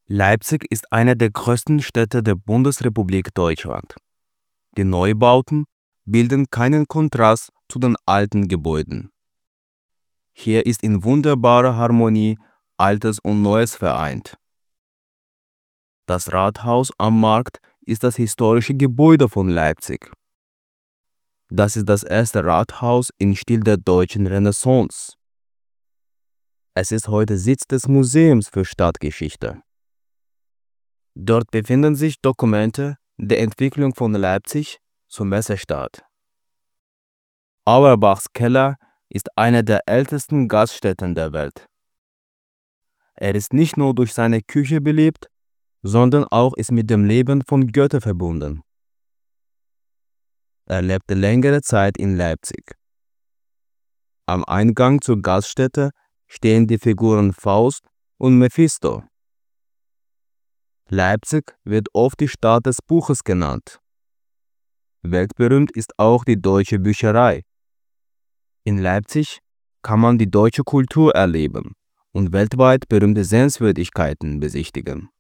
Leipzig ist eine der größten Städte der Bundesrepublik Deutschland. Die Neubauten bilden keinen Kontrast zu den alten Gebäuden. Hier ist in wunderbarer Harmonie Altes und Neues vereint. Das Rathaus am Markt ist das historische Gebäude von Leipzig. Das ist das erste Rathaus im Stil der deutschen Renaissance. Es ist heute Sitz des Museums für Stadtgeschichte. Dort befinden sich Dokumente der Entwicklung von Leipzig zur Messestadt. Auerbachs Keller ist eine der ältesten Gaststätten der Welt. Er ist nicht nur durch seine Küche beliebt, sondern auch ist mit dem Leben von Goethe verbunden. Er lebte längere Zeit in Leipzig. Am Eingang zur Gaststätte stehen die Figuren Faust und Mephisto. Leipzig wird oft die Stadt des Buches genannt. Weltberühmt ist auch die Deutsche Bücherei. In Leipzig kann man die deutsche Kultur erleben und weltweit berühmte Sehenswürdigkeiten besichtigen.